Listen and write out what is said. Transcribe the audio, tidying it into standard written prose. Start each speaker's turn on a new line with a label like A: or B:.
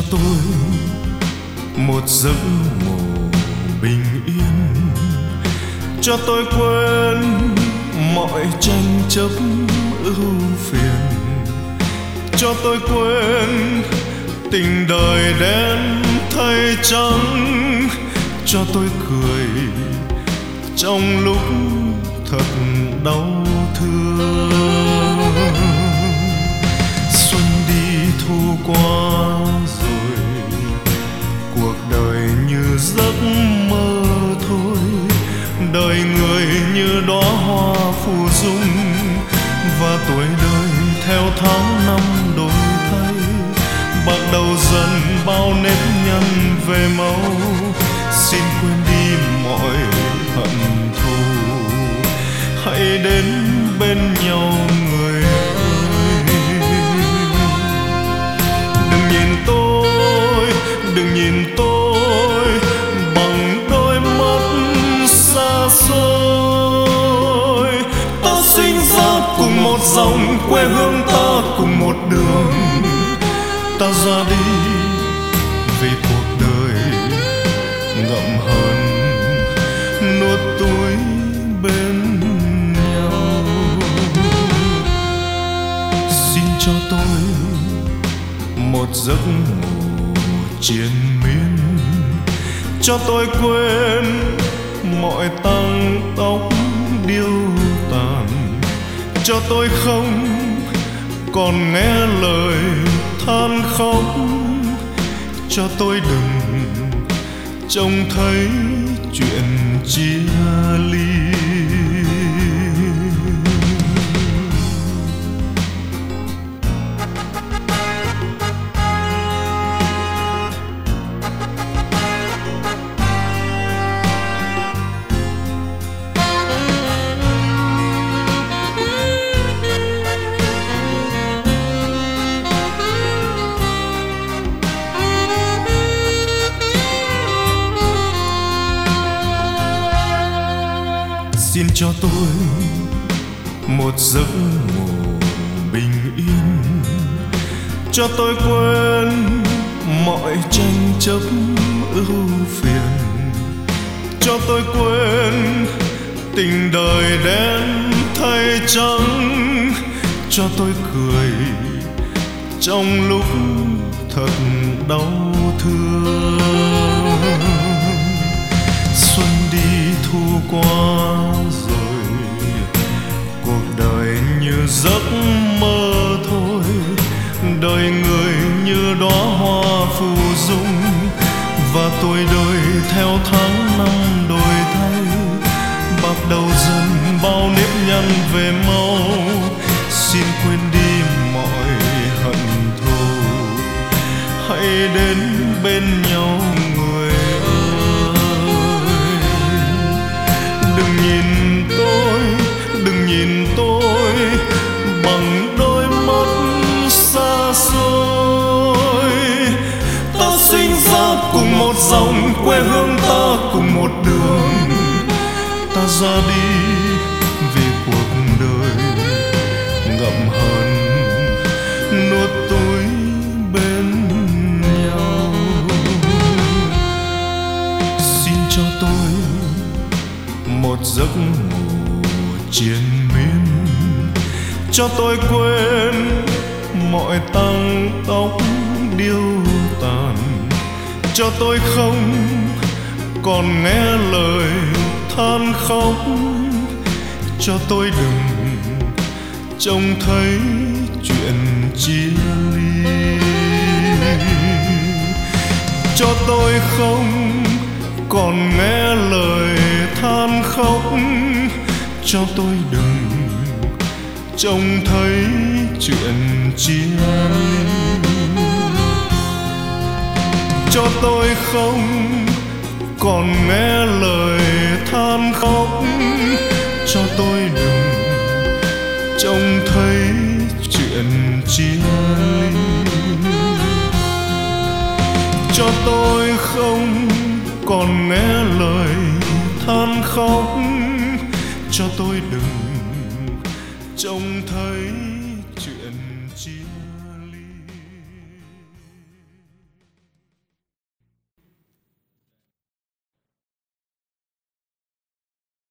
A: tôi một giấc ngủ bình yên, cho tôi quên mọi tranh chấp ưu phiền, cho tôi quên tình đời đen thay trắng, cho tôi cười trong lúc thật đau thương. Xuân đi thu qua rồi, cuộc đời như giấc mơ thôi, đời người như đóa hoa phù dung, và tuổi đời theo tháng năm đổi thay, bạc đầu dần bao nếp nhăn về máu. Xin quên đi mọi hận thù, hãy đến bên nhau người ơi. Đừng nhìn tôi, đừng nhìn tôi bằng đôi mắt xa xôi. Ta sinh ra cùng một dòng, quê hương ta cùng một đường, ta ra đi vì cuộc đời ngậm hờn nuốt túi bên nhau. Xin cho tôi một giấc ngủ triền miên, cho tôi quên mọi tang tóc điêu tàn, cho tôi không còn nghe lời than khóc, cho tôi đừng trông thấy chuyện chia ly. Xin cho tôi một giấc ngủ bình yên, cho tôi quên mọi tranh chấp ưu phiền, cho tôi quên tình đời đen thay trắng, cho tôi cười trong lúc thật đau thương. Xuân đi thu qua rồi, cuộc đời như giấc mơ thôi, đời người như đóa hoa phù dung, và tuổi đời theo tháng năm đổi thay, bạc đầu dần bao nếp nhăn về mau. Xin quên đi mọi hận thù, hãy đến bên nhau người ơi. Đừng nhìn tôi, đừng nhìn tôi bằng đôi mắt xa xôi. Ta sinh ra cùng một dòng, quê hương ta cùng một đường, ta ra đi vì cuộc đời ngậm hờn nuốt túi bên nhau. Xin cho tôi một giấc ngủ triền miên, cho tôi quên mọi tang tóc điêu tàn, cho tôi không còn nghe lời than khóc, cho tôi đừng trông thấy chuyện chia ly, cho tôi không còn nghe lời than khóc, cho tôi đừng trông thấy chuyện chia ly, cho tôi không còn nghe lời than khóc, cho tôi đừng trông thấy chuyện chia ly, cho tôi không còn nghe lời than khóc, cho tôi đừng trông thấy